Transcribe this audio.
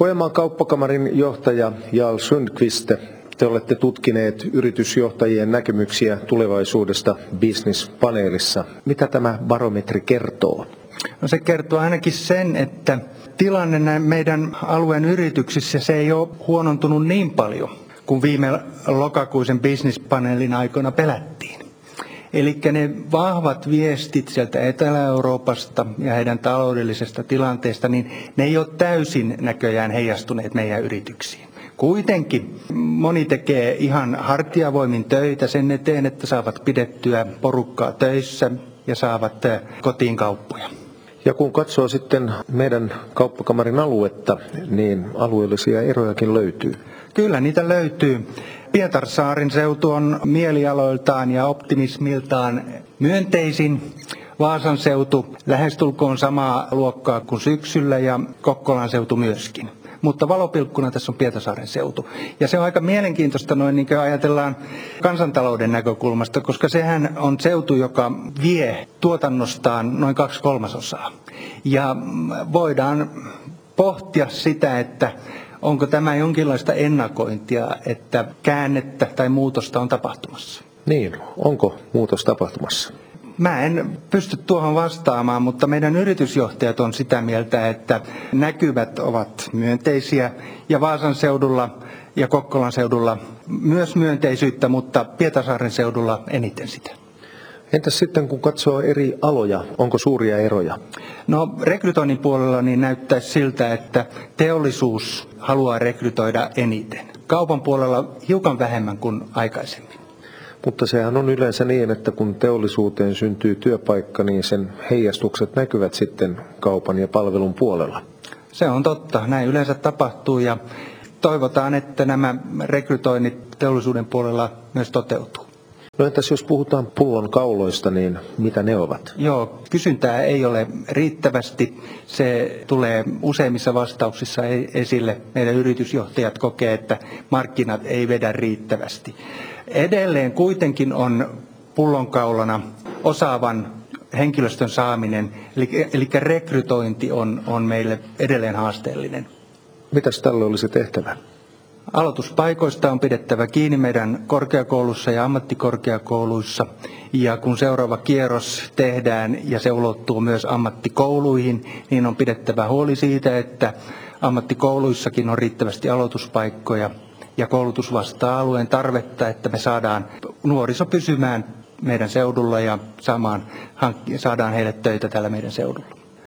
Pohjanmaan kauppakamarin johtaja Jarl Sundqvist, te olette tutkineet yritysjohtajien näkemyksiä tulevaisuudesta Business-paneelissa. Mitä tämä barometri kertoo? No se kertoo ainakin sen, että tilanne meidän alueen yrityksissä se ei ole huonontunut niin paljon kuin viime lokakuisen Business-paneelin aikoina pelättiin. Eli ne vahvat viestit sieltä Etelä-Euroopasta ja heidän taloudellisesta tilanteesta, niin ne ei ole täysin näköjään heijastuneet meidän yrityksiin. Kuitenkin moni tekee ihan hartiavoimin töitä sen eteen, että saavat pidettyä porukkaa töissä ja saavat kotiin kauppoja. Ja kun katsoo sitten meidän kauppakamarin aluetta, niin alueellisia erojakin löytyy. Kyllä niitä löytyy. Pietarsaaren seutu on mielialoiltaan ja optimismiltaan myönteisin. Vaasan seutu lähestulkoon samaa luokkaa kuin syksyllä ja Kokkolan seutu myöskin. Mutta valopilkkuna tässä on Pietarsaaren seutu. Ja se on aika mielenkiintoista noin niin kuin ajatellaan kansantalouden näkökulmasta, koska sehän on seutu, joka vie tuotannostaan noin 2/3. Ja voidaan pohtia sitä, että onko tämä jonkinlaista ennakointia, että käännettä tai muutosta on tapahtumassa? Niin, onko muutos tapahtumassa? Mä en pysty tuohon vastaamaan, mutta meidän yritysjohtajat on sitä mieltä, että näkyvät ovat myönteisiä ja Vaasan seudulla ja Kokkolan seudulla myös myönteisyyttä, mutta Pietarsaaren seudulla eniten sitä. Entäs sitten kun katsoo eri aloja, onko suuria eroja? No rekrytoinnin puolella niin näyttäisi siltä, että teollisuus haluaa rekrytoida eniten. Kaupan puolella hiukan vähemmän kuin aikaisemmin. Mutta sehän on yleensä niin, että kun teollisuuteen syntyy työpaikka, niin sen heijastukset näkyvät sitten kaupan ja palvelun puolella. Se on totta, näin yleensä tapahtuu ja toivotaan, että nämä rekrytoinnit teollisuuden puolella myös toteutuu. No entäs jos puhutaan pullonkauloista, niin mitä ne ovat? Joo, kysyntää ei ole riittävästi. Se tulee useimmissa vastauksissa esille. Meidän yritysjohtajat kokee, että markkinat ei vedä riittävästi. Edelleen kuitenkin on pullonkaulana osaavan henkilöstön saaminen, eli rekrytointi on meille edelleen haasteellinen. Mitäs tälle olisi tehtävä? Aloituspaikoista on pidettävä kiinni meidän korkeakoulussa ja ammattikorkeakouluissa. Ja kun seuraava kierros tehdään ja se ulottuu myös ammattikouluihin, niin on pidettävä huoli siitä, että ammattikouluissakin on riittävästi aloituspaikkoja. Ja koulutus vastaa alueen tarvetta, että me saadaan nuoriso pysymään meidän seudulla ja saadaan heille töitä täällä meidän seudulla.